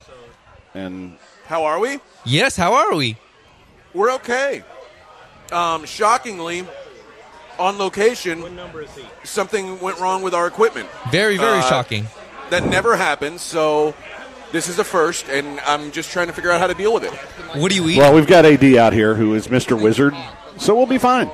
And How are we? Yes, how are we? We're okay. Shockingly, on location, something went wrong with our equipment. Very, very shocking. That never happens, so this is a first, and I'm just trying to figure out how to deal with it. What do you eat? well, we've got AD out here who is Mr. Wizard, so we'll be fine.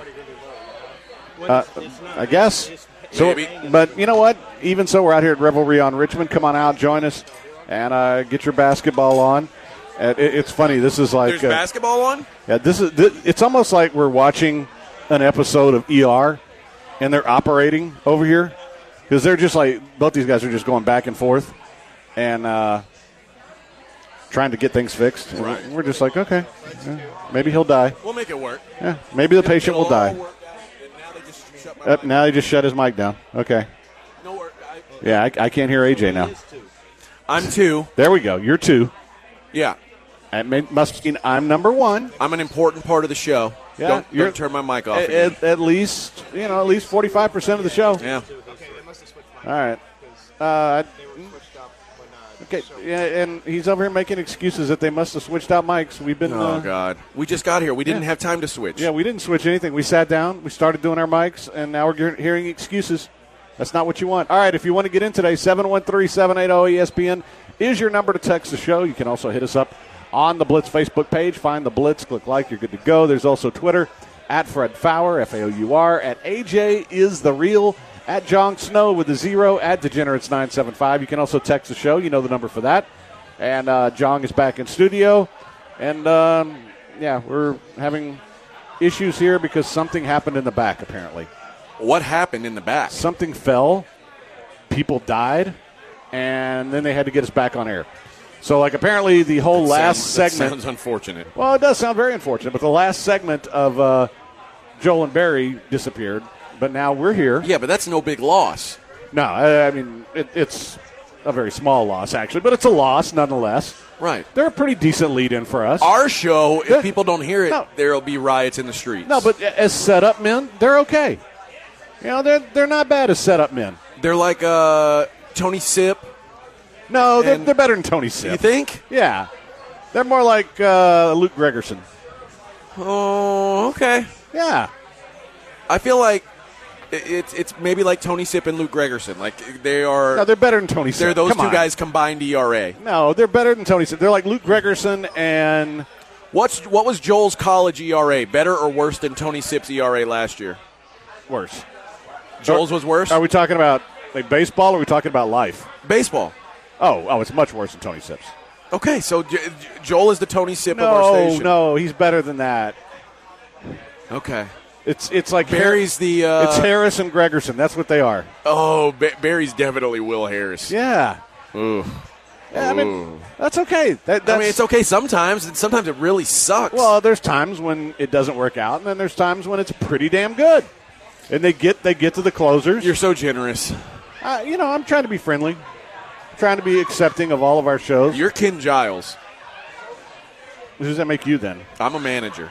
I guess. So, Maybe. but you know what? Even so, we're out here at Revelry on Richmond. Come on out, join us, and get your basketball on. It's funny. This is like There's basketball on? yeah. It's almost like we're watching an episode of ER, and they're operating over here because they're just like both these guys are just going back and forth, and trying to get things fixed. And Right. we're just like, okay, yeah, maybe he'll die. We'll make it work. Yeah, maybe the patient will It'll all die. work out, and now they just shut my mic. Now he just shut his mic down. Okay. No work. Yeah, I can't hear AJ now. I'm 2. There we go. You're 2. Yeah. That must mean I'm number 1. I'm an important part of the show. Yeah, Don't turn my mic off again. At least 45% of the show. Yeah. All right. Okay. Yeah, and he's over here making excuses that they must have switched out mics. We've been. Oh, God. We just got here. We didn't have time to switch. Yeah, we didn't switch anything. We sat down, we started doing our mics, and now we're hearing excuses. That's not what you want. All right, if you want to get in today, 713-780-ESPN is your number to text the show. You can also hit us up on the Blitz Facebook page. Find the Blitz, click like, you're good to go. There's also Twitter, at Fred Faour, F-A-O-U-R, at AJ is the real, at John Snow with a 0, at Degenerates975. You can also text the show. You know the number for that. And Jong is back in studio. And, we're having issues here because something happened in the back, apparently. What happened in the back? Something fell, people died, and then they had to get us back on air. So, apparently the whole last segment. That sounds unfortunate. Well, it does sound very unfortunate, but the last segment of Joel and Barry disappeared, but now we're here. Yeah, but that's no big loss. No, I mean, it's a very small loss, actually, but it's a loss nonetheless. Right. They're a pretty decent lead-in for us. Our show, if people don't hear it, No. there'll be riots in the streets. No, but as set-up men, they're okay. They're not bad as set-up men. They're like Tony Sipp. No, And- they're better than Tony Sipp. You think? Yeah. They're more like Luke Gregerson. Oh, okay. Yeah. I feel like it's maybe like Tony Sipp and Luke Gregerson. Like they are. No, they're better than Tony Sipp. They're those Come two on. guys combined ERA. No, they're better than Tony Sipp. They're like Luke Gregerson and What was Joel's college ERA? Better or worse than Tony Sipp's ERA last year? worse. Joel's was worse. Are we talking about baseball or are we talking about life? Baseball. Oh, it's much worse than Tony Sipp's. Okay, so Joel is the Tony Sipp of our station. No, he's better than that. Okay. It's like Barry's the. it's Harris and Gregerson. That's what they are. Oh, Barry's definitely Will Harris. Yeah. Ooh. Yeah, I mean, that's okay. That's, I mean, it's okay sometimes, and sometimes it really sucks. Well, there's times when it doesn't work out, and then there's times when it's pretty damn good. And they get to the closers. You're so generous. I'm trying to be friendly, trying to be accepting of all of our shows. You're Ken Giles. Who does that make you then? I'm a manager.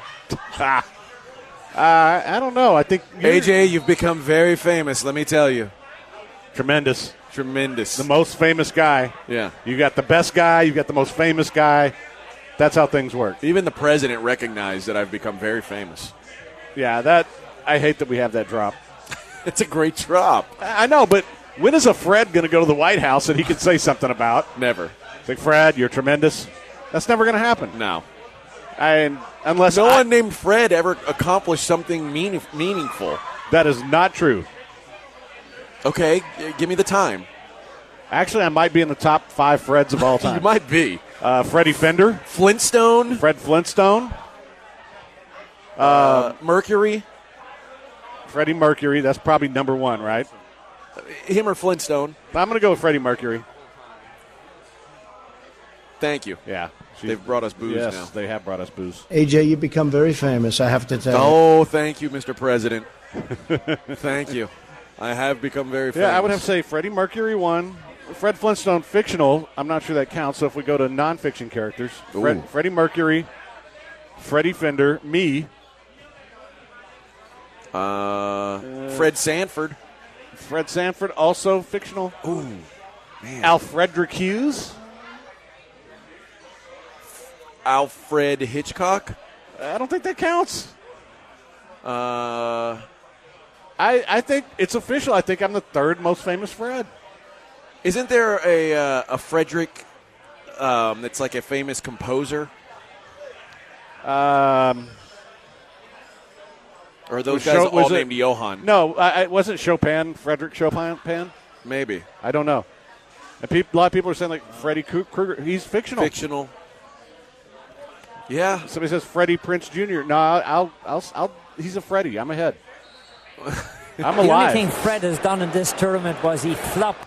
I don't know. I think AJ, you've become very famous, let me tell you. tremendous. Tremendous. The most famous guy. Yeah. You got the best guy. You got the most famous guy. That's how things work. Even the president recognized that I've become very famous. Yeah, I hate that we have that drop. It's a great drop. I know, but when is a Fred going to go to the White House that he can say something about? Never. It's like, Fred, you're tremendous. That's never going to happen. No. Unless No one named Fred ever accomplished something meaningful. That is not true. Okay, give me the time. Actually, I might be in the top 5 Freds of all time. You might be. Freddie Fender. Flintstone. Fred Flintstone. Mercury. Freddie Mercury. That's probably number 1, right? Him or Flintstone. I'm going to go with Freddie Mercury. Thank you. Yeah. They've brought us booze yes, now. they have brought us booze. AJ, you've become very famous, I have to tell you. Oh, thank you, Mr. President. Thank you. I have become very famous. Yeah, I would have to say Freddie Mercury 1. Fred Flintstone, fictional. I'm not sure that counts. So if we go to nonfiction characters, Freddie Mercury, Freddie Fender, me. Fred Sanford. Fred Sanford, also fictional. Ooh, man. Alfredrick Hughes. Alfred Hitchcock. I don't think that counts. Uh, I think it's official. I think I'm the third most famous Fred. isn't there a Frederick that's like a famous composer? Or are those guys all named Johann? No, it wasn't Chopin, Frederick Chopin. Maybe. I don't know. And a lot of people are saying like Freddie Krueger. He's fictional. Fictional. Yeah. Somebody says Freddie Prince Jr. No, I'll. He's a Freddie. I'm ahead. I'm The alive. only thing Fred has done in this tournament was he flopped.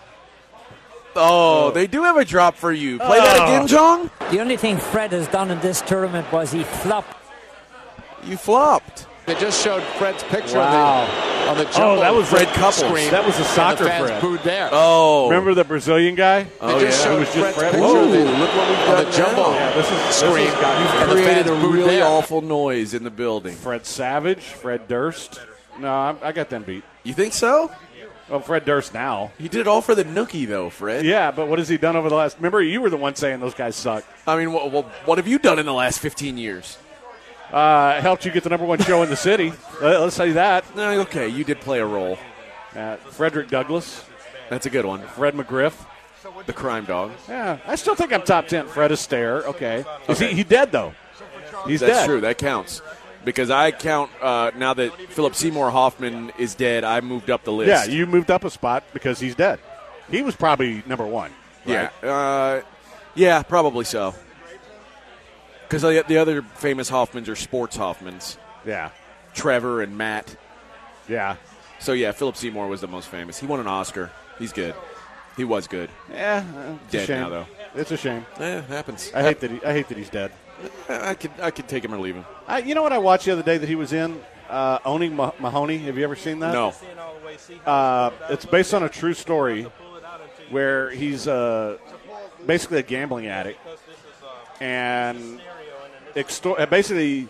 Oh, they do have a drop for you. Play that again, Jong. The only thing Fred has done in this tournament was he flopped. You flopped. They just showed Fred's picture Wow. on the jumbo that was Fred Couples. screen. That was a soccer and the fans Fred. booed there. Oh. Remember the Brazilian guy? They Oh, just yeah. showed It was just Fred's Fred. picture Whoa, of the, look what we've on got the jumbo now. Yeah, this is screen. This is And the Created fans a booed really there. awful noise in the building. Fred Savage, Fred Durst. No, I got them beat. You think so? Well, Fred Durst now. He did it all for the nookie, though, Fred. Yeah, but what has he done over the last? Remember, you were the one saying those guys suck. I mean, what have you done in the last 15 years? Helped you get the #1 show in the city. Let's say that. No, okay, you did play a role. Frederick Douglass, That's a good one. Fred McGriff. The crime dog. Yeah, I still think I'm top 10. Fred Astaire. Okay. Is he dead though? He's That's dead. true. That counts. Because I count now that Philip Seymour Hoffman is dead, I moved up the list. Yeah, you moved up a spot because he's dead. He was probably #1. Right? Yeah. Yeah, probably so. Because the other famous Hoffmans are sports Hoffmans. Yeah. Trevor and Matt. Yeah. So, yeah, Philip Seymour was the most famous. He won an Oscar. He's good. He was good. Yeah. It's a Dead shame. now, though. It's a shame. Yeah, it happens. I hate that he's dead. I could take him or leave him. You know what I watched the other day that he was in? Owning Mahoney. Have you ever seen that? No. It's based on a true story where he's basically a gambling addict. And basically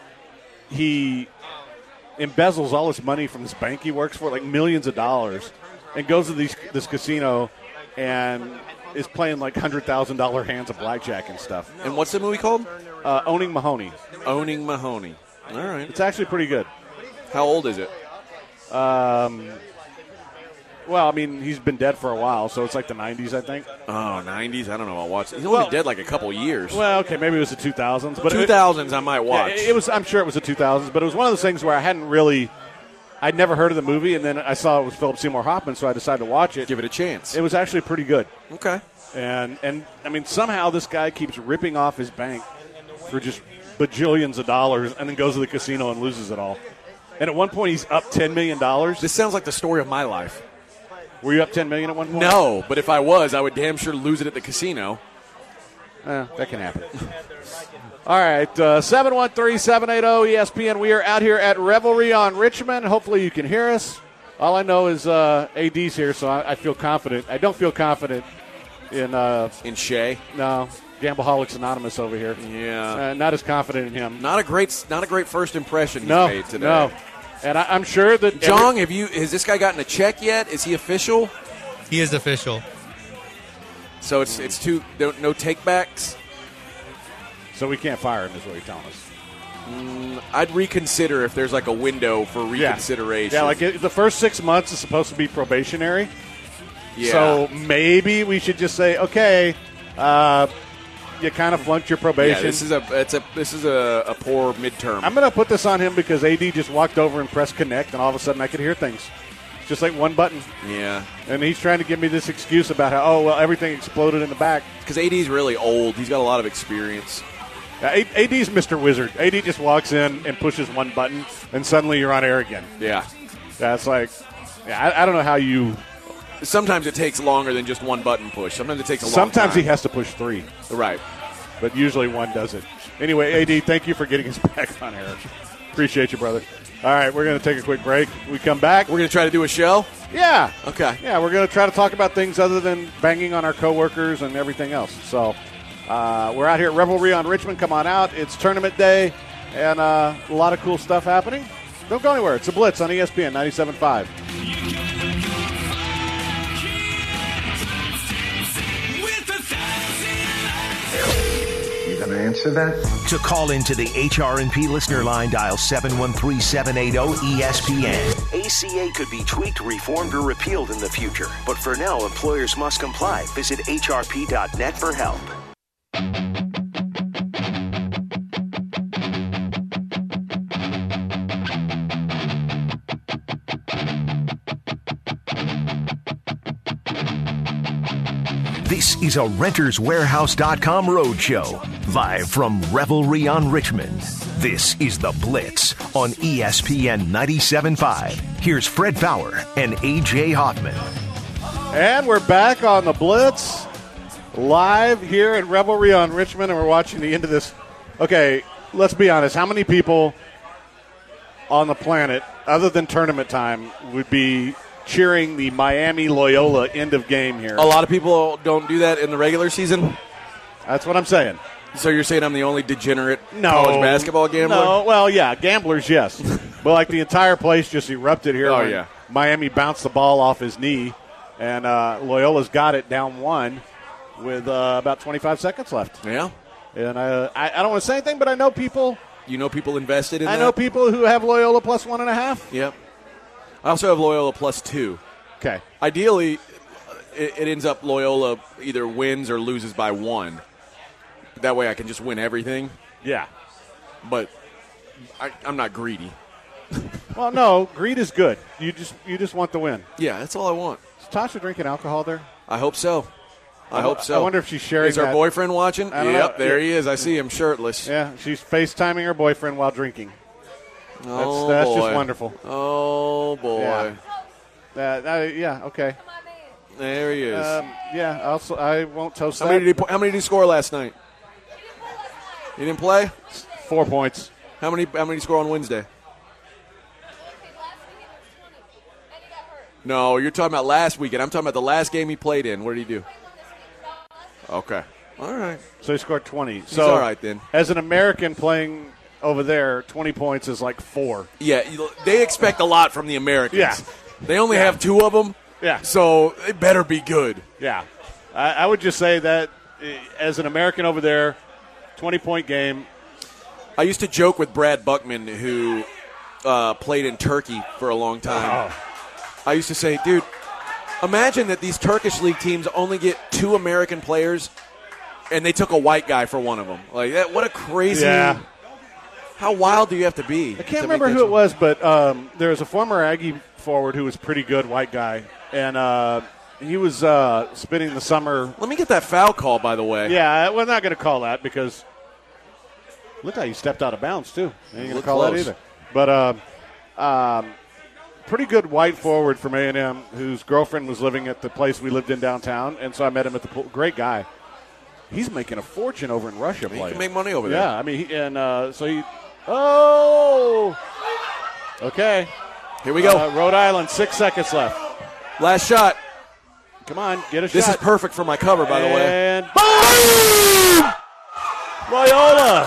he embezzles all his money from this bank he works for, like millions of dollars, and goes to this casino and is playing like $100,000 hands of blackjack and stuff. And what's the movie called? Owning Mahoney. Owning Mahoney. All right. It's actually pretty good. How old is it? Well, I mean, he's been dead for a while, so it's like the 90s, I think. Oh, 90s? I don't know. I'll watch it. He's only dead like a couple years. Well, okay, maybe it was the 2000s. But 2000s I might watch. It was. I'm sure it was the 2000s, but it was one of those things where I'd never heard of the movie, and then I saw it was Philip Seymour Hoffman, so I decided to watch it. Give it a chance. It was actually pretty good. Okay. And I mean, somehow this guy keeps ripping off his bank for just bajillions of dollars, and then goes to the casino and loses it all. And at one point, he's up $10 million. This sounds like the story of my life. Were you up $10 million at one point? No, but if I was, I would damn sure lose it at the casino. That can happen. All right, 713-780-ESPN. We are out here at Revelry on Richmond. Hopefully you can hear us. All I know is AD's here, so I feel confident. I don't feel confident in Shea. No, Gambleholics Anonymous over here. Yeah. Not as confident in him. Not a great first impression he's made today. No. And I'm sure that Jong, has this guy gotten a check yet? Is he official? He is official. So it's no takebacks. So we can't fire him, is what you're telling us. I'd reconsider if there's like a window for reconsideration. Yeah, like the first 6 months is supposed to be probationary. Yeah. So maybe we should just say, okay, you kind of flunked your probation. Yeah, this is a poor midterm. I'm going to put this on him because AD just walked over and pressed connect, and all of a sudden I could hear things. It's just like one button. Yeah. And he's trying to give me this excuse about how, everything exploded in the back. Because AD's really old. He's got a lot of experience. AD's Mr. Wizard. AD just walks in and pushes one button, and suddenly you're on air again. Yeah. That's like, I don't know how you. Sometimes it takes longer than just one button push. Sometimes it takes a long Sometimes time. he has to push 3. Right. But usually one does it. Anyway, AD, thank you for getting us back on air. Appreciate you, brother. All right, we're going to take a quick break. We come back. We're going to try to do a show? Yeah. Okay. Yeah, we're going to try to talk about things other than banging on our coworkers and everything else. So we're out here at Revelry on Richmond. Come on out. It's tournament day and a lot of cool stuff happening. Don't go anywhere. It's a Blitz on ESPN 97.5. You've going to answer that? To call into the HRP listener line, dial 713-780-ESPN. ACA could be tweaked, reformed, or repealed in the future. But for now, employers must comply. Visit hrp.net for help. This is a RentersWarehouse.com roadshow, live from Revelry on Richmond. This is The Blitz on ESPN 97.5. Here's Fred Bauer and A.J. Hoffman. And we're back on The Blitz, live here at Revelry on Richmond, and we're watching the end of this. Okay, let's be honest. How many people on the planet, other than tournament time, would be cheering the Miami Loyola end of game here? A lot of people don't do that in the regular season. That's what I'm saying. So you're saying I'm the only degenerate college basketball gambler? No, well, yeah, gamblers, yes. But like the entire place just erupted here. Oh, when yeah. Miami bounced the ball off his knee, and Loyola's got it down one with about 25 seconds left. Yeah. And I don't want to say anything, but I know people. You know people invested in that? I know people who have Loyola plus 1.5. Yep. I also have Loyola plus 2. Okay. Ideally, it ends up Loyola either wins or loses by 1. That way I can just win everything. Yeah. But I'm not greedy. Well, no, greed is good. You just want the win. Yeah, that's all I want. Is Tasha drinking alcohol there? I hope so. I hope so. I wonder if she's sharing. Is her boyfriend watching? Yep, there he is. I see him shirtless. Yeah, she's FaceTiming her boyfriend while drinking. Oh, that's boy. just wonderful. Oh, boy. Yeah, okay. There he is. I won't toast How that. many did he score last night? He didn't play? 4 points. How many did he score on Wednesday? No, you're talking about last weekend. I'm talking about the last game he played in. What did he do? Okay. All right. So he scored 20. He's all right then. As an American playing over there, 20 points is like 4. Yeah, they expect a lot from the Americans. Yeah. They only have 2 of them. Yeah. So it better be good. Yeah. I would just say that as an American over there, 20-point game. I used to joke with Brad Buckman, who played in Turkey for a long time. Oh. I used to say, dude, imagine that these Turkish league teams only get 2 American players, and they took a white guy for one of them. Like that, what a crazy. Yeah. How wild do you have to be? I can't remember who it was, but there was a former Aggie forward who was pretty good, white guy, and he was spending the summer. Let me get that foul call, by the way. Yeah, we're not going to call that because look how he stepped out of bounds too. Ain't going to call that either. But pretty good white forward from A&M whose girlfriend was living at the place we lived in downtown, and so I met him at the pool. Great guy. He's making a fortune over in Russia. He can make money over there. Yeah, I mean, so he. Oh, okay. Here we go. Rhode Island, 6 seconds left. Last shot. Come on, get a shot. This is perfect for my cover, by the way. And boom! Loyola.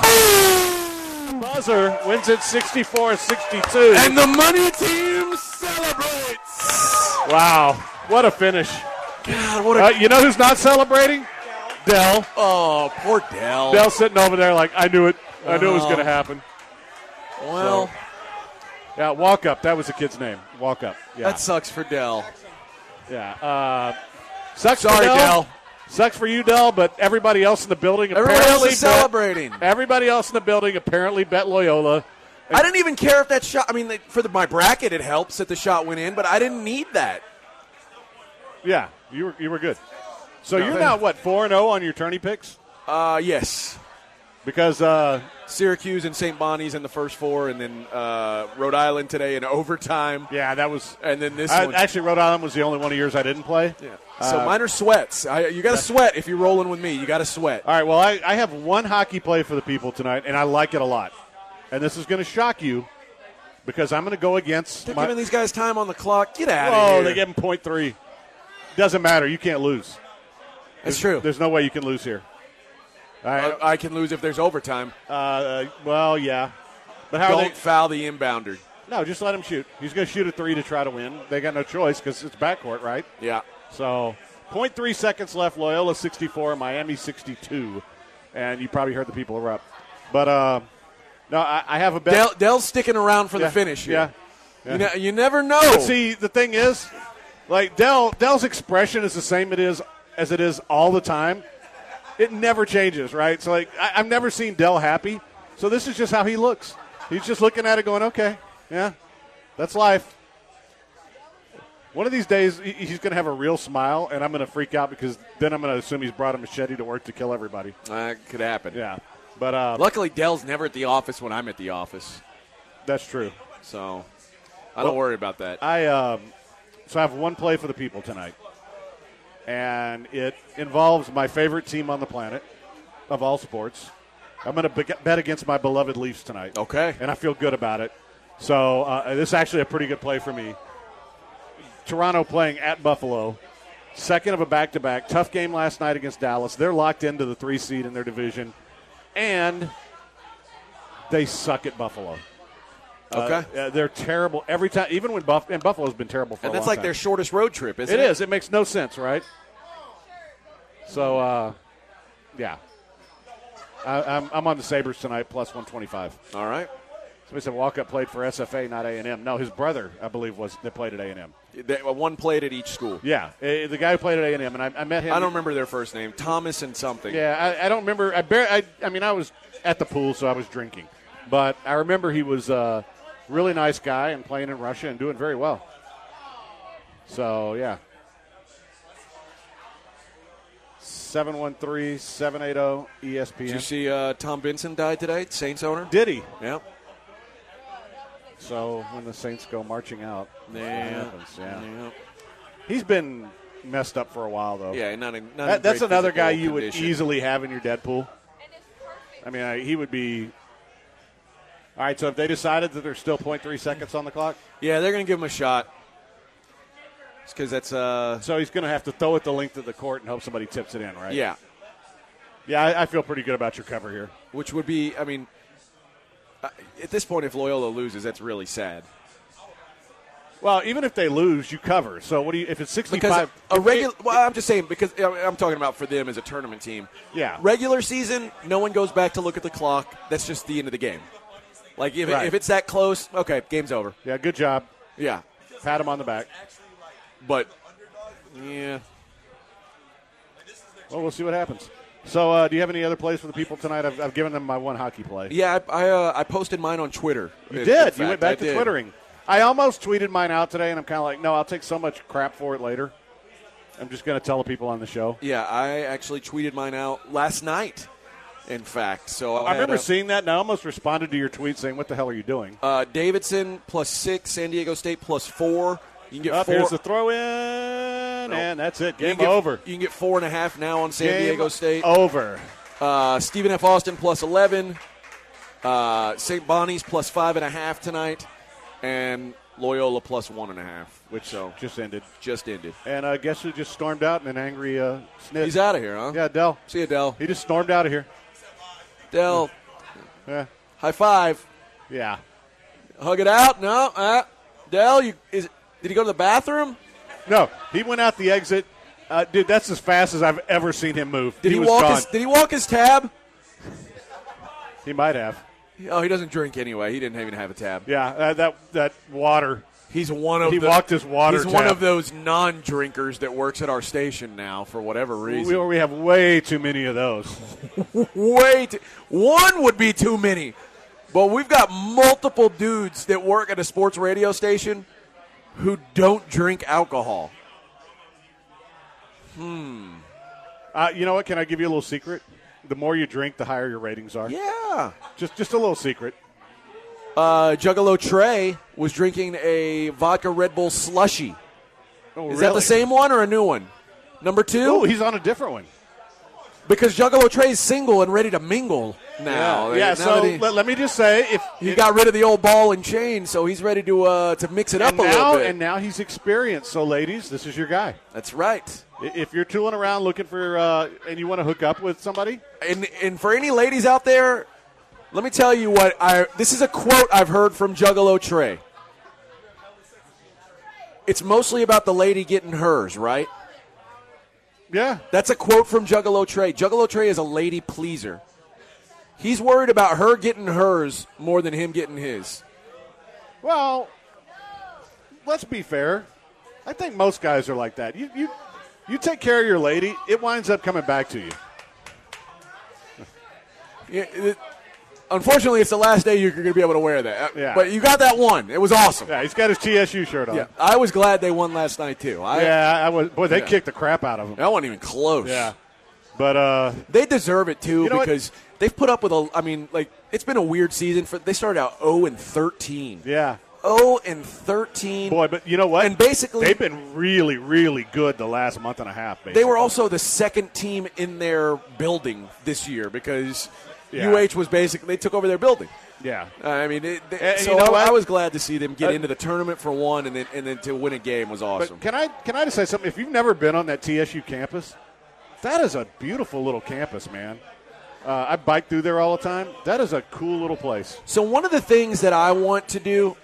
Buzzer wins it 64-62. And the money team celebrates. Wow, what a finish. God, what a... You know who's not celebrating? Dell. Oh, poor Dell. Dell sitting over there like, I knew it. I knew it was going to happen. Well. Yeah, Walk Up. That was the kid's name. Walk Up. Yeah. That sucks for Dell. Yeah. Sucks Sorry, for Dell. Sucks for you, Dell, but everybody else in the building Everybody else is celebrating. Everybody else in the building apparently bet Loyola. I didn't even care if that shot. I mean, for my bracket, it helps that the shot went in, but I didn't need that. Yeah, you were good. So you're now, 4-0 on your tourney picks? Yes. Because Syracuse and St. Bonnie's in the first 4, and then Rhode Island today in overtime. Yeah, that was. And then this one. Actually, Rhode Island was the only one of yours I didn't play. Yeah. So mine are sweats. You got to sweat if you're rolling with me. You got to sweat. All right. Well, I have one hockey play for the people tonight, and I like it a lot. And this is going to shock you because I'm going to go against. They're giving these guys time on the clock. Get out of here. Oh, they give them 0.3. Doesn't matter. You can't lose. That's true. There's no way you can lose here. All right. I can lose if there's overtime. Well, yeah. But Don't foul the inbounder. No, just let him shoot. He's going to shoot a 3 to try to win. They got no choice because it's backcourt, right? Yeah. So 0.3 seconds left. Loyola 64, Miami 62. and you probably heard the people erupt. But no, I have a bet. Dell's sticking around for the finish here. Yeah. You never know. But see, the thing is, like Dell's expression is the same as it is all the time. It never changes, right? So like I've never seen Dell happy. So this is just how he looks. He's just looking at it going, okay, yeah, that's life. One of these days, he's going to have a real smile, and I'm going to freak out because then I'm going to assume he's brought a machete to work to kill everybody. Could happen. Yeah. But luckily, Dell's never at the office when I'm at the office. That's true. So I don't worry about that. So I have one play for the people tonight, and it involves my favorite team on the planet of all sports. I'm going to bet against my beloved Leafs tonight. Okay. And I feel good about it. So this is actually a pretty good play for me. Toronto playing at Buffalo, second of a back-to-back. Tough game last night against Dallas. They're locked into the 3 seed in their division, and they suck at Buffalo. Okay. They're terrible every time, even when Buffalo's been terrible for a long time. And that's like their shortest road trip, isn't it? It is. It makes no sense, right? So, yeah. I'm on the Sabres tonight, plus 125. All right. Somebody said Walkup played for SFA, not A&M. No, his brother, I believe, that played at A&M. One played at each school. Yeah, the guy who played at A&M, and I met him. I don't remember their first name. Thomas and something. Yeah, I don't remember. I mean, I was at the pool, so I was drinking. But I remember he was a really nice guy and playing in Russia and doing very well. So, yeah. 713-780-ESPN. Did you see Tom Benson died today, Saints owner? Did he? Yep. So when the Saints go marching out, Yeah. that happens. Yeah. Yeah. He's been messed up for a while, though. Yeah, not in That's great another guy physical you condition. would easily have in your Deadpool. I mean, he would be. All right, so if they decided that there's still 0.3 seconds on the clock? Yeah, they're going to give him a shot. It's because that's So he's going to have to throw it the length of the court and hope somebody tips it in, right? Yeah. Yeah, I feel pretty good about your cover here. Which would be, I mean, at this point, if Loyola loses, that's really sad. Well, even if they lose, you cover. So what do you? If it's 65, Because well, I'm just saying because I'm talking about for them as a tournament team. Yeah. Regular season, no one goes back to look at the clock. That's just the end of the game. Like if it's that close, okay, game's over. Yeah, good job. Yeah. Pat him on the back. But yeah. Well, we'll see what happens. So, do you have any other plays for the people tonight? I've given them my one hockey play. Yeah, I posted mine on Twitter. You did. You went back to Twittering. I almost tweeted mine out today, and I'm kind of like, no, I'll take so much crap for it later. I'm just going to tell the people on the show. Yeah, I actually tweeted mine out last night, in fact. So I remember seeing that, and I almost responded to your tweet saying, what the hell are you doing? Davidson +6, San Diego State +4. You can get 4. Here's the throw in, and that's it. Game over. You can get 4.5 now on San Diego State. Over. Stephen F. Austin +11. St. Bonnie's +5.5 tonight. And Loyola +1.5, which just ended. And guess who just stormed out in an angry snit? He's out of here, huh? Yeah, Dell. See you, Dell. He just stormed out of here. Dell. Yeah. High five. Yeah. Hug it out. No. Dell, did he go to the bathroom? No. He went out the exit. Dude, that's as fast as I've ever seen him move. Did he was gone. Did he walk his tab? He might have. Oh, he doesn't drink anyway. He didn't even have a tab. Yeah, that water. He walked his water. He's tab. one of those non-drinkers that works at our station now for whatever reason. We have way too many of those. One would be too many. But we've got multiple dudes that work at a sports radio station who don't drink alcohol. You know what? Can I give you a little secret? The more you drink, the higher your ratings are. Yeah. Just a little secret. Juggalo Trey was drinking a vodka Red Bull slushie. Oh, Is that the same one or a new one? Number 2? Oh, he's on a different one. Because Juggalo Trey's single and ready to mingle now. Yeah, so let me just say, he got rid of the old ball and chain, so he's ready to mix it up a little bit. And now he's experienced. So, ladies, this is your guy. That's right. If you're tooling around looking for and you want to hook up with somebody, and for any ladies out there, let me tell you what this is a quote I've heard from Juggalo Trey. It's mostly about the lady getting hers, right? Yeah. That's a quote from Juggalo Trey. Juggalo Trey is a lady pleaser. He's worried about her getting hers more than him getting his. Well, let's be fair. I think most guys are like that. You take care of your lady, it winds up coming back to you. Unfortunately, it's the last day you're going to be able to wear that. Yeah. But you got that one. It was awesome. Yeah, he's got his TSU shirt on. Yeah, I was glad they won last night, too. I was. Boy, they kicked the crap out of him. That wasn't even close. Yeah. But they deserve it, too, know because they've put up with it's been a weird season. They started out 0-13. Yeah. 0-13. Boy, but you know what? And basically, they've been really, really good the last month and a half. Basically. They were also the second team in their building this year because UH was they took over their building. Yeah. I mean, you know what? I was glad to see them get into the tournament for one, and then to win a game was awesome. But can I just say something? If you've never been on that TSU campus, that is a beautiful little campus, man. I bike through there all the time. That is a cool little place. So one of the things that I want to do.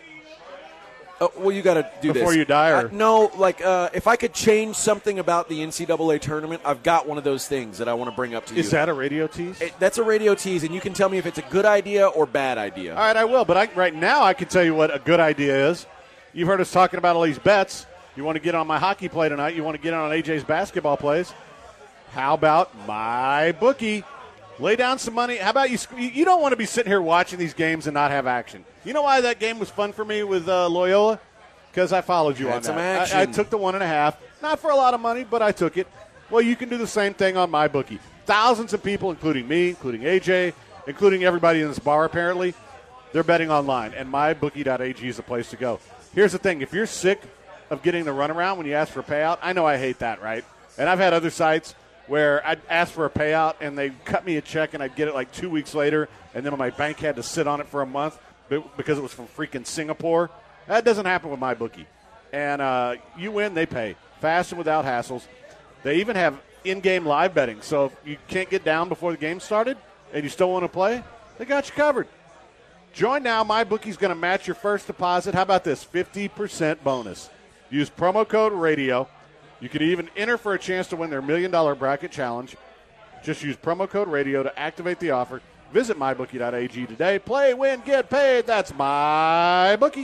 You got to do before this. You die, or no? If I could change something about the NCAA tournament, I've got one of those things that I want to bring up to you. Is that a radio tease? That's a radio tease, and you can tell me if it's a good idea or bad idea. All right, I will. But right now, I can tell you what a good idea is. You've heard us talking about all these bets. You want to get on my hockey play tonight. You want to get on AJ's basketball plays. How about my bookie? Lay down some money. How about you don't want to be sitting here watching these games and not have action. You know why that game was fun for me with Loyola? Because I followed you on that. Some action. I took the 1.5. Not for a lot of money, but I took it. Well, you can do the same thing on my bookie. Thousands of people, including me, including AJ, including everybody in this bar apparently, they're betting online. And mybookie.ag is the place to go. Here's the thing. If you're sick of getting the runaround when you ask for a payout, I know I hate that, right? And I've had other sites where I'd ask for a payout and they cut me a check and I'd get it like 2 weeks later, and then my bank had to sit on it for a month because it was from freaking Singapore. That doesn't happen with my bookie. And you win, they pay. Fast and without hassles. They even have in-game live betting. So if you can't get down before the game started and you still want to play, they got you covered. Join now. My bookie's going to match your first deposit. How about this? 50% bonus. Use promo code RADIO. You could even enter for a chance to win their $1 million bracket challenge. Just use promo code RADIO to activate the offer. Visit mybookie.ag today. Play, win, get paid. That's my bookie.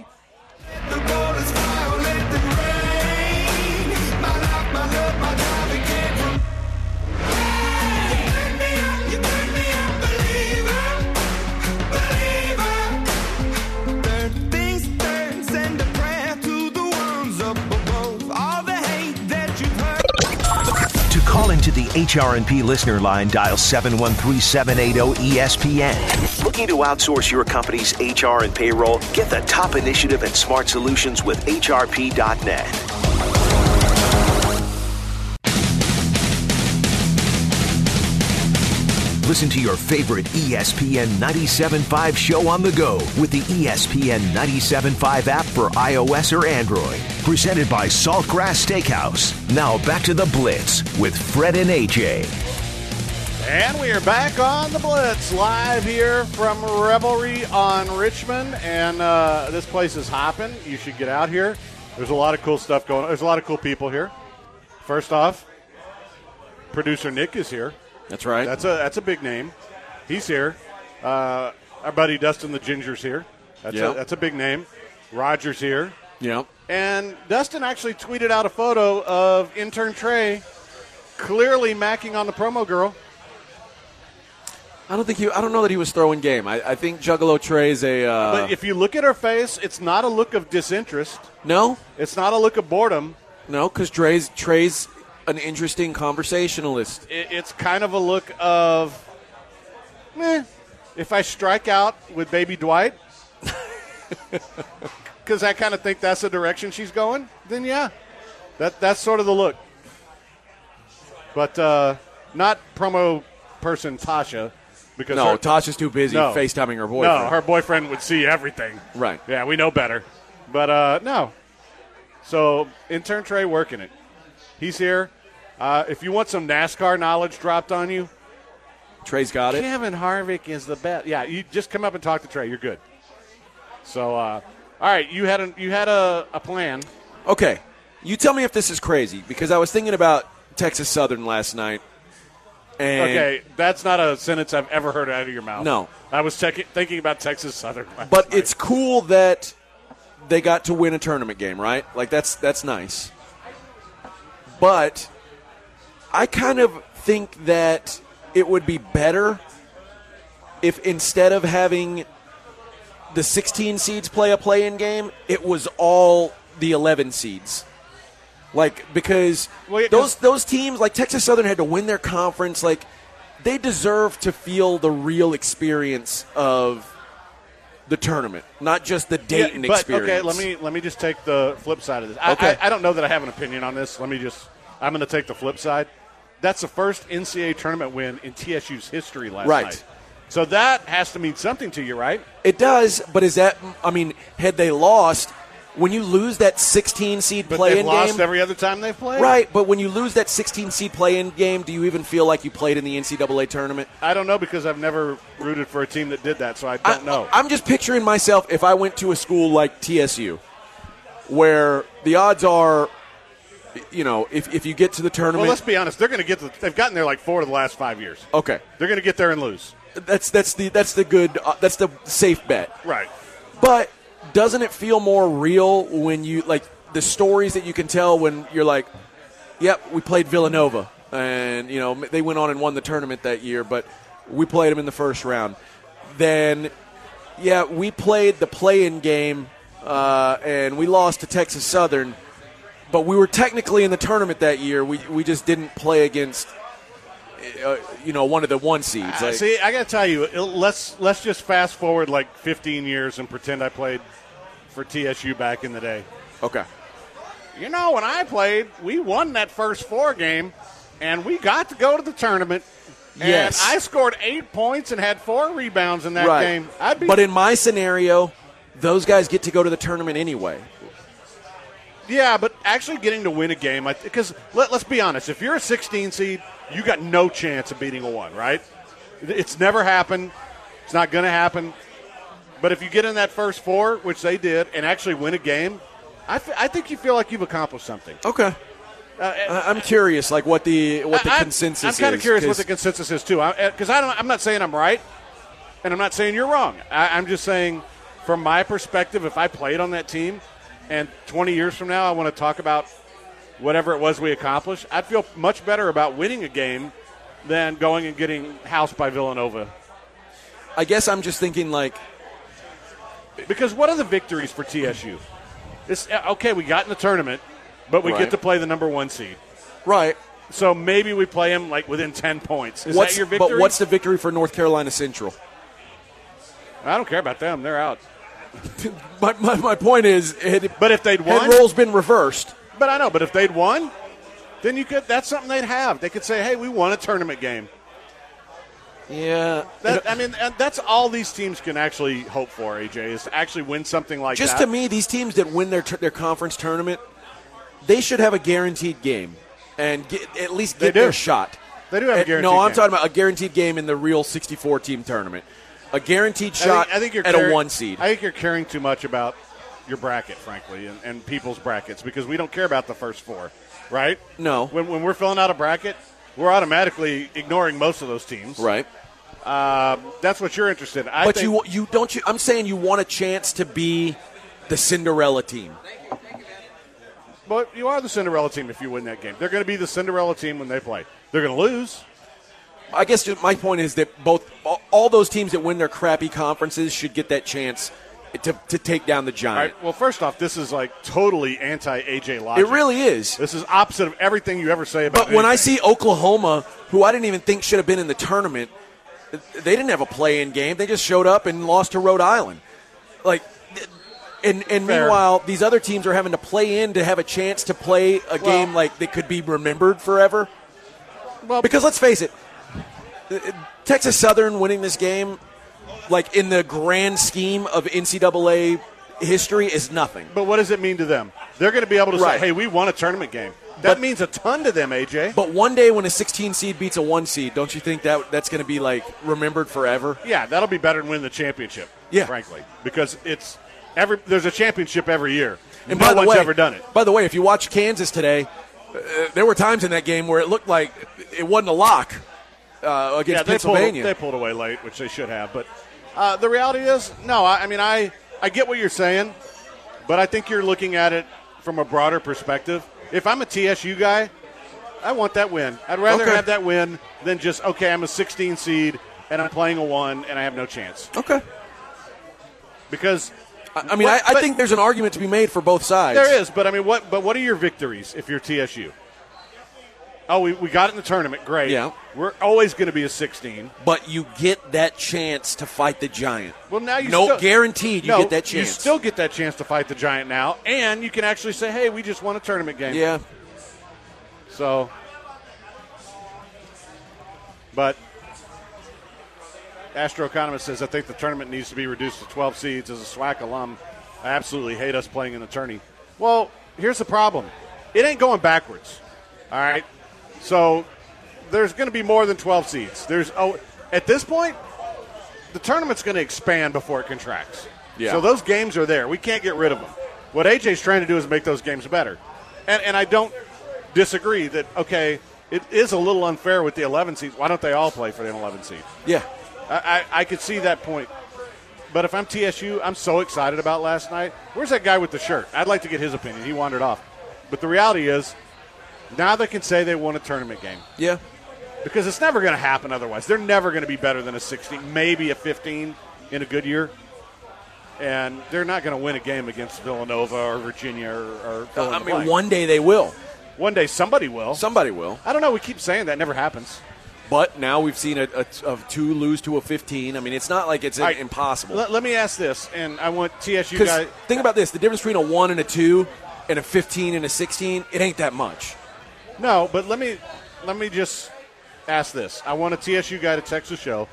Call into the HRNP listener line, dial 713-780-ESPN. Looking to outsource your company's HR and payroll? Get the top initiative and smart solutions with HRP.net. Listen to your favorite ESPN 97.5 show on the go with the ESPN 97.5 app for iOS or Android. Presented by Saltgrass Steakhouse. Now back to the Blitz with Fred and AJ. And we are back on the Blitz, live here from Revelry on Richmond. And this place is hopping. You should get out here. There's a lot of cool stuff going on. There's a lot of cool people here. First off, producer Nick is here. That's right. That's a big name. He's here. Our buddy Dustin the Ginger's here. That's a big name. Roger's here. Yeah. And Dustin actually tweeted out a photo of intern Trey clearly macking on the promo girl. I don't know that he was throwing game. I think Juggalo Trey's But if you look at her face, it's not a look of disinterest. No? It's not a look of boredom. No, because Trey's an interesting conversationalist. It's kind of a look of, if I strike out with baby Dwight, because I kind of think that's the direction she's going, then yeah, that's sort of the look. But not promo person Tasha. Because Tasha's too busy FaceTiming her boyfriend. No, her boyfriend would see everything. Right. Yeah, we know better. But no. So intern Trey working it. He's here. If you want some NASCAR knowledge dropped on you, Trey's got it. Kevin Harvick is the best. Yeah, you just come up and talk to Trey. You're good. So, all right, you had a plan. Okay, you tell me if this is crazy because I was thinking about Texas Southern last night. And Okay, that's not a sentence I've ever heard out of your mouth. No. I was thinking about Texas Southern last But night. it's cool that they got to win a tournament game, right? Like, that's nice. But I kind of think that it would be better if instead of having the 16 seeds play a play-in game, it was all the 11 seeds. Like, because those teams, like Texas Southern had to win their conference, like, they deserve to feel the real experience of the tournament, not just the Dayton experience. Okay, let me just take the flip side of this. Okay. I don't know that I have an opinion on this. I'm going to take the flip side. That's the first NCAA tournament win in TSU's history last night. So that has to mean something to you, right? It does, but is that, I mean, had they lost, when you lose that 16 seed But play-in they've lost game, every other time they've played? right, but when you lose that 16 seed play-in game, do you even feel like you played in the NCAA tournament? I don't know because I've never rooted for a team that did that, so I don't know. I'm just picturing myself if I went to a school like TSU, where the odds are, you know, if you get to the tournament. Well, let's be honest. They're going to get. They've gotten there like 4 of the last 5 years. Okay, They're going to get there and lose. that's the safe bet. Right. But doesn't it feel more real when you, like, the stories that you can tell when you're like, yep, we played Villanova, and, you know, they went on and won the tournament that year, but we played them in the first round. Then, yeah, we played the play-in game, and we lost to Texas Southern, but we were technically in the tournament that year. We just didn't play against, one of the 1 seeds. Like, See, I got to tell you, let's just fast forward like 15 years and pretend I played for TSU back in the day. okay. You know, when I played, we won that first 4 game, and we got to go to the tournament. Yes. And I scored 8 points and had 4 rebounds in that Right. game. But in my scenario, those guys get to go to the tournament anyway. Yeah, but actually getting to win a game, because let's be honest, if you're a 16 seed, you got no chance of beating a 1, right? It's never happened. It's not going to happen. But if you get in that first 4, which they did, and actually win a game, I think you feel like you've accomplished something. Okay. I'm curious, like what the consensus is. I'm kind of curious what the consensus is too, because I'm not saying I'm right, and I'm not saying you're wrong. I'm just saying, from my perspective, if I played on that team, and 20 years from now I want to talk about whatever it was we accomplished, I'd feel much better about winning a game than going and getting housed by Villanova. I guess I'm just thinking, like, because what are the victories for TSU? It's okay, we got in the tournament, but we Right. get to play the number 1 seed. right. So maybe we play them like within 10 points. Is that your victory? But what's the victory for North Carolina Central? I don't care about them. They're out. My point is, But if they'd won, had roles been reversed, but I know. But if they'd won, then you could. That's something they'd have. They could say, "Hey, we won a tournament game." yeah. And that's all these teams can actually hope for. AJ is to actually win something like Just that. to me, these teams that win their conference tournament, they should have a guaranteed game and at least They get do. their shot. They do have a guaranteed No, I'm game. talking about a guaranteed game in the real 64-team tournament. A guaranteed shot I think you're at caring, a 1 seed. I think you're caring too much about your bracket, frankly, and people's brackets, because we don't care about the first 4, right? No. When we're filling out a bracket, we're automatically ignoring most of those teams. Right. That's what you're interested in. But you don't. I'm saying you want a chance to be the Cinderella team. But you are the Cinderella team if you win that game. They're going to be the Cinderella team when they play. They're going to lose. I guess just my point is that all those teams that win their crappy conferences should get that chance to take down the All Giant. right. Well, first off, this is like totally anti-AJ logic. It really is. This is opposite of everything you ever say about But when I anything. see Oklahoma, who I didn't even think should have been in the tournament, they didn't have a play-in game. They just showed up and lost to Rhode Island. Like, and meanwhile, these other teams are having to play in to have a chance to play a game like that could be remembered forever. Well, Because let's face it, Texas Southern winning this game, like in the grand scheme of NCAA history, is nothing. But what does it mean to them? They're going to be able to Right. say, hey, we won a tournament game. That But- means a ton to them, AJ. But one day when a 16 seed beats a 1 seed, don't you think that's going to be like remembered forever? Yeah, that'll be better than winning the championship, Yeah. frankly, because there's a championship every year. And no by the one's way, ever done it. By the way, if you watch Kansas today, there were times in that game where it looked like it wasn't a lock against Pennsylvania. They pulled away late, which they should have. But the reality is, no, I get what you're saying, but I think you're looking at it from a broader perspective. If I'm a TSU guy, I want that win. I'd rather have that win than just, I'm a 16 seed and I'm playing a 1 and I have no chance. Okay. Because I think there's an argument to be made for both sides. There is, but what are your victories if you're TSU? Oh, we got it in the tournament. Great. Yeah. We're always going to be a 16. But you get that chance to fight the Giant. Well, now you guaranteed you get that chance. You still get that chance to fight the Giant now, and you can actually say, hey, we just won a tournament game. Yeah. So, but Astroeconomist says, I think the tournament needs to be reduced to 12 seeds. As a SWAC alum, I absolutely hate us playing in the tourney. Well, here's the problem. It ain't going backwards. All right? So there's going to be more than 12 seeds. At this point, the tournament's going to expand before it contracts. Yeah. So those games are there. We can't get rid of them. What AJ's trying to do is make those games better. And I don't disagree that, it is a little unfair with the 11 seeds. Why don't they all play for the 11 seed? Yeah. I could see that point. But if I'm TSU, I'm so excited about last night. Where's that guy with the shirt? I'd like to get his opinion. He wandered off. But the reality is, now they can say they won a tournament game. Yeah. Because it's never going to happen otherwise. They're never going to be better than a 16, maybe a 15 in a good year. And they're not going to win a game against Villanova or Virginia or one day they will. One day somebody will. Somebody will. I don't know. We keep saying that. It never happens. But now we've seen a 2 lose to a 15. I mean, it's not like it's impossible. Let me ask this, and I want TSU guys. Think about this. The difference between a 1 and a 2 and a 15 and a 16, it ain't that much. No, but let me just ask this. I want a TSU guy to text the show,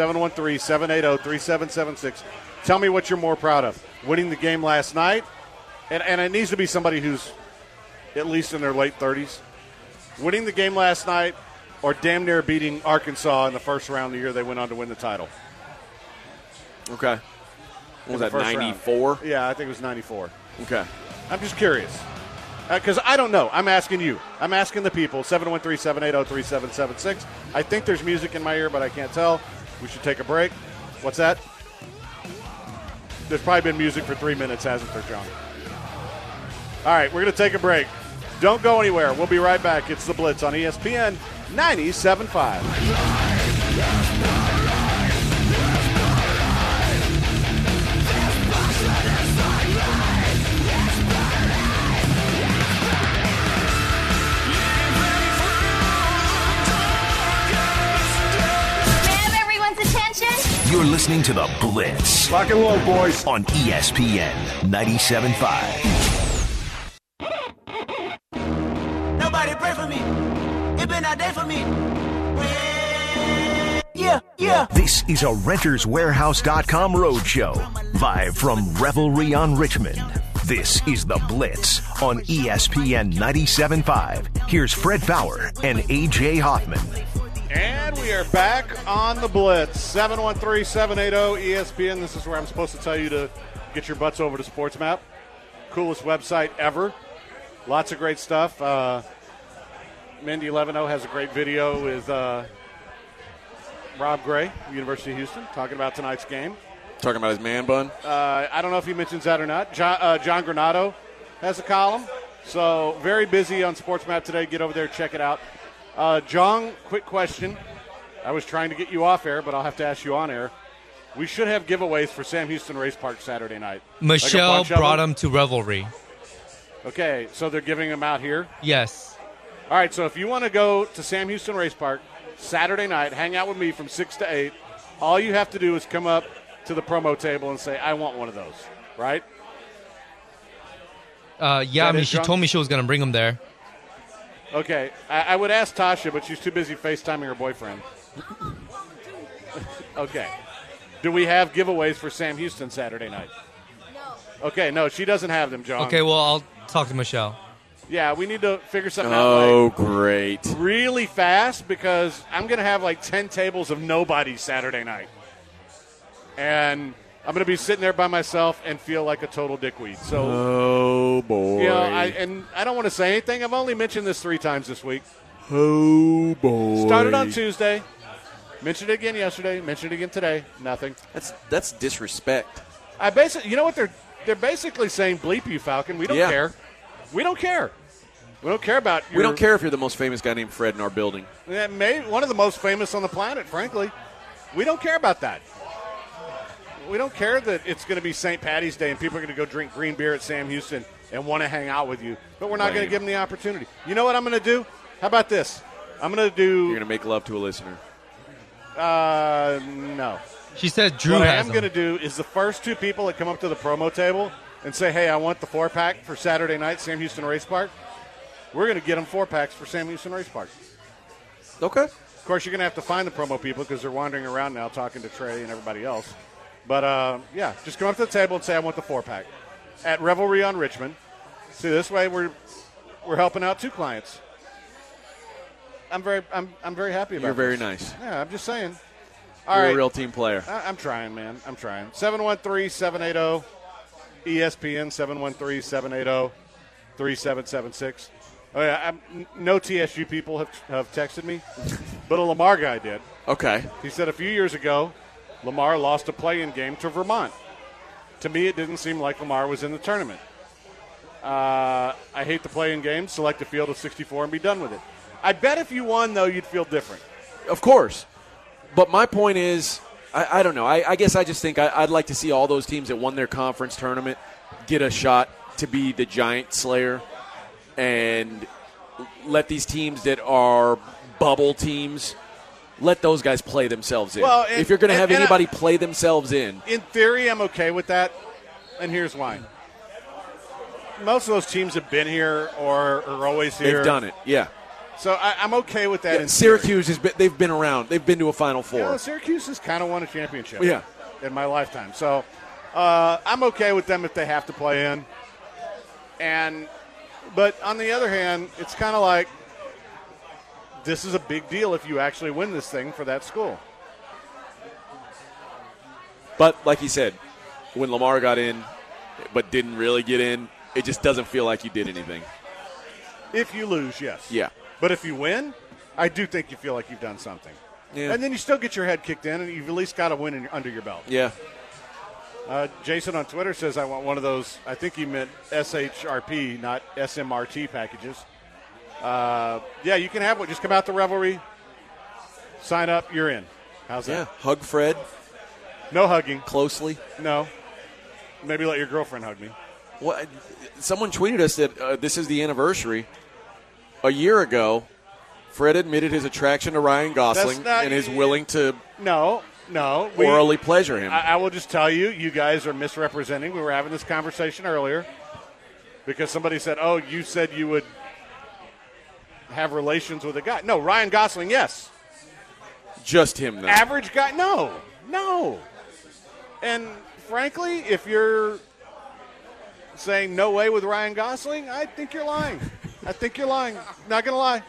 713-780-3776. Tell me what you're more proud of. Winning the game last night, and it needs to be somebody who's at least in their late 30s. Winning the game last night or damn near beating Arkansas in the first round of the year they went on to win the title. Okay. What was that, 94? Yeah, I think it was 94. Okay. I'm just curious. Because I don't know. I'm asking you. I'm asking the people. 713-780-3776. I think there's music in my ear, but I can't tell. We should take a break. What's that? There's probably been music for 3 minutes, hasn't there, John? All right, we're going to take a break. Don't go anywhere. We'll be right back. It's The Blitz on ESPN 97.5. You're listening to The Blitz. Rock and roll, boys. On ESPN 97.5. Nobody pray for me. It been a day for me. Yeah. This is a RentersWarehouse.com roadshow. Live from Revelry on Richmond. This is The Blitz on ESPN 97.5. Here's Fred Bauer and AJ Hoffman. And we are back on The Blitz, 713-780-ESPN. This is where I'm supposed to tell you to get your butts over to SportsMap. Coolest website ever. Lots of great stuff. Mindy Levino has a great video with Rob Gray, University of Houston, talking about tonight's game. Talking about his man bun? I don't know if he mentions that or not. John Granado has a column. So very busy on SportsMap today. Get over there, check it out. John, quick question. I was trying to get you off air, but I'll have to ask you on air. We should have giveaways for Sam Houston Race Park Saturday night. Michelle brought them to Revelry. Okay, so they're giving them out here? Yes. All right, so if you want to go to Sam Houston Race Park Saturday night, hang out with me from 6 to 8, all you have to do is come up to the promo table and say, I want one of those, right? Yeah, I mean, she told me she was going to bring them there. Okay, I would ask Tasha, but she's too busy FaceTiming her boyfriend. Okay. Do we have giveaways for Sam Houston Saturday night? No. Okay, no, she doesn't have them, John. Okay, well, I'll talk to Michelle. Yeah, we need to figure something out. Oh, great. Really fast, because I'm going to have like 10 tables of nobody Saturday night. And I'm going to be sitting there by myself and feel like a total dickweed. So Oh, boy. You know, I don't want to say anything. I've only mentioned this 3 times this week. Oh, boy. Started on Tuesday. Mentioned it again yesterday. Mentioned it again today. Nothing. That's disrespect. You know what they're basically saying? Bleep you, Falcon. We don't care. We don't care. We don't care about your. We don't care if you're the most famous guy named Fred in our building. Yeah, maybe one of the most famous on the planet. Frankly, we don't care about that. We don't care that it's going to be St. Patty's Day and people are going to go drink green beer at Sam Houston and want to hang out with you. But we're not going to give them the opportunity. You know what I'm going to do? How about this? I'm going to do. You're going to make love to a listener. No. She said Drew what has I am them. going to do is the first 2 people that come up to the promo table and say, hey, I want the 4-pack for Saturday night, Sam Houston Race Park. We're going to get them 4-packs for Sam Houston Race Park. Okay. Of course, you're going to have to find the promo people because they're wandering around now talking to Trey and everybody else. But, just come up to the table and say, I want the 4-pack. At Revelry on Richmond. See, this way we're helping out 2 clients. I'm very happy about You're very this. nice. Yeah, I'm just saying. You're a real team player. I'm trying, man. I'm trying. 713-780 ESPN 713-780-3776. Oh yeah, no TSU people have texted me, but a Lamar guy did. Okay. He said a few years ago, Lamar lost a play-in game to Vermont. To me, it didn't seem like Lamar was in the tournament. I hate the play-in game. Select a field of 64 and be done with it. I bet if you won, though, you'd feel different. Of course. But my point is, I don't know. I guess I just think I'd like to see all those teams that won their conference tournament get a shot to be the giant slayer and let these teams that are bubble teams, let those guys play themselves in. Well, if you're going to have anybody play themselves in theory, I'm okay with that, and here's why. Most of those teams have been here or are always here. They've done it, yeah. So I'm okay with that. Yeah, Syracuse they've been around. They've been to a Final Four. Yeah, Syracuse has kind of won a championship. Yeah. In my lifetime. So I'm okay with them if they have to play in. But on the other hand, it's kind of like this is a big deal if you actually win this thing for that school. But like you said, when Lamar got in but didn't really get in, it just doesn't feel like you did anything. If you lose, yes. Yeah. But if you win, I do think you feel like you've done something. Yeah. And then you still get your head kicked in, and you've at least got a win under your belt. Yeah. Jason on Twitter says, I want one of those, I think he meant SHRP, not SMRT packages. Yeah, you can have one. Just come out to Revelry, sign up, you're in. How's that? Yeah. Hug Fred. No hugging. Closely. No. Maybe let your girlfriend hug me. Well, someone tweeted us that this is the anniversary. A year ago, Fred admitted his attraction to Ryan Gosling and is willing to orally pleasure him. I will just tell you, you guys are misrepresenting. We were having this conversation earlier because somebody said, oh, you said you would have relations with a guy. No, Ryan Gosling, yes. Just him, though. Average guy, no. And frankly, if you're saying no way with Ryan Gosling, I think you're lying. Not going to lie.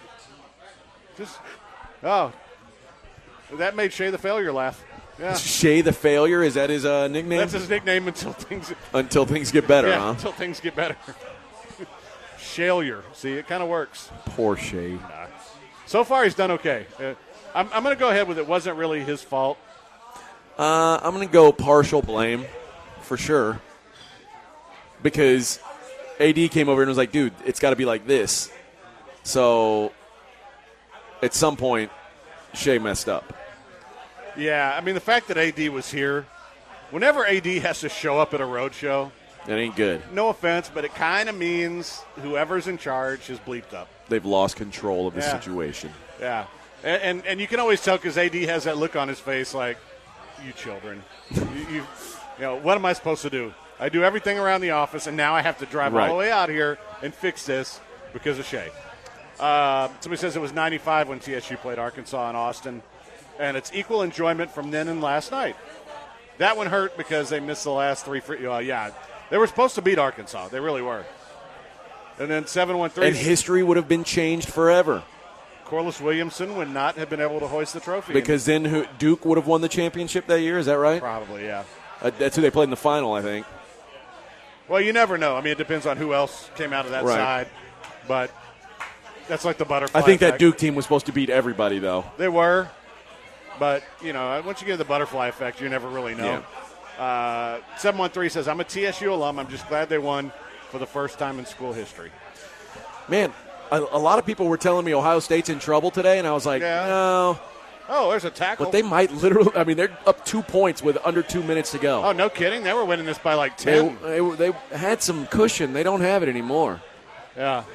That made Shay the Failure laugh. Yeah. Shay the Failure, is that his nickname? That's his nickname until things get better, yeah, huh? Until things get better. Shailure. See, it kind of works. Poor Shay. Nah. So far, he's done okay. I'm going to go ahead with it wasn't really his fault. I'm going to go partial blame for sure because AD came over and was like, dude, it's got to be like this. So at some point, Shay messed up. Yeah, I mean, the fact that AD was here, whenever AD has to show up at a road show, that ain't good. No offense, but it kind of means whoever's in charge is bleeped up. They've lost control of the situation. Yeah. And you can always tell because AD has that look on his face like, you children. you what am I supposed to do? I do everything around the office, and now I have to drive all the way out here and fix this because of Shay. Somebody says it was 95 when TSU played Arkansas in Austin, and it's equal enjoyment from then and last night. That one hurt because they missed the last three. They were supposed to beat Arkansas. They really were. And then 7-1-3. And history would have been changed forever. Corliss Williamson would not have been able to hoist the trophy. Because then Duke would have won the championship that year, is that right? Probably, yeah. That's who they played in the final, I think. Well, you never know. I mean, it depends on who else came out of that side. But that's like the butterfly I think effect. that Duke team was supposed to beat everybody, though. They were. But, once you get the butterfly effect, you never really know. Yeah. 713 says, I'm a TSU alum. I'm just glad they won for the first time in school history. Man, a lot of people were telling me Ohio State's in trouble today, and I was like, no. Oh, there's a tackle. But they might literally – I mean, they're up 2 points with under 2 minutes to go. Oh, no kidding? They were winning this by like 10. They had some cushion. They don't have it anymore. Yeah.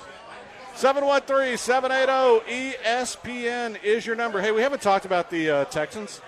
713-780-ESPN is your number. Hey, we haven't talked about the Texans.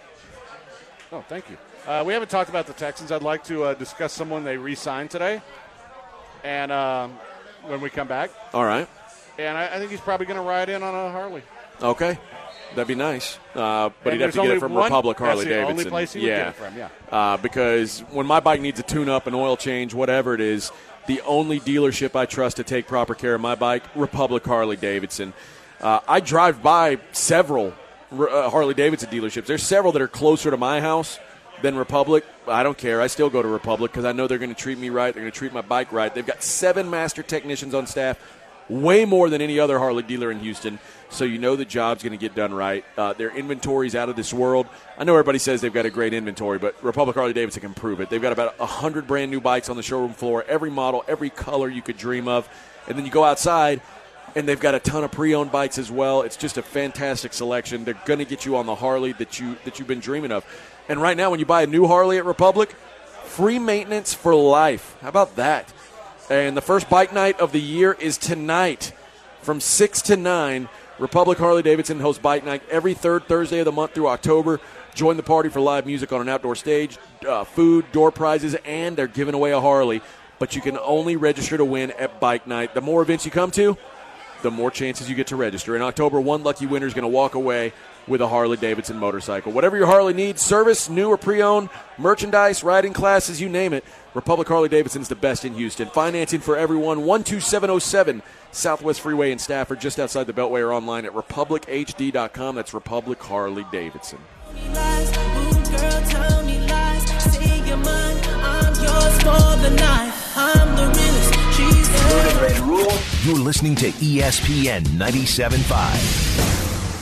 Oh, thank you. We haven't talked about the Texans. I'd like to discuss someone they re-signed today. And when we come back. All right. And I think he's probably going to ride in on a Harley. Okay. That'd be nice. But he'd have to get it from Republic Harley-Davidson. That's the only place he would get it from, because when my bike needs a tune-up, an oil change, whatever it is, the only dealership I trust to take proper care of my bike, Republic Harley-Davidson. I drive by several Harley-Davidson dealerships. There's several that are closer to my house than Republic. I don't care. I still go to Republic because I know they're going to treat me right. They're going to treat my bike right. They've got 7 master technicians on staff, way more than any other Harley dealer in Houston. So you know the job's going to get done right. Their inventory's out of this world. I know everybody says they've got a great inventory, but Republic Harley-Davidson can prove it. They've got about 100 brand new bikes on the showroom floor, every model, every color you could dream of. And then you go outside, and they've got a ton of pre-owned bikes as well. It's just a fantastic selection. They're going to get you on the Harley that you've been dreaming of. And right now, when you buy a new Harley at Republic, free maintenance for life. How about that? And the first bike night of the year is tonight from 6 to 9. Republic Harley-Davidson hosts Bike Night every third Thursday of the month through October. Join the party for live music on an outdoor stage, food, door prizes, and they're giving away a Harley. But you can only register to win at Bike Night. The more events you come to, the more chances you get to register. In October, one lucky winner is going to walk away with a Harley-Davidson motorcycle. Whatever your Harley needs, service, new or pre-owned, merchandise, riding classes, you name it, Republic Harley-Davidson is the best in Houston. Financing for everyone, 12707 Southwest Freeway in Stafford, just outside the Beltway, or online at republichd.com. That's Republic Harley-Davidson. You're listening to ESPN 97.5.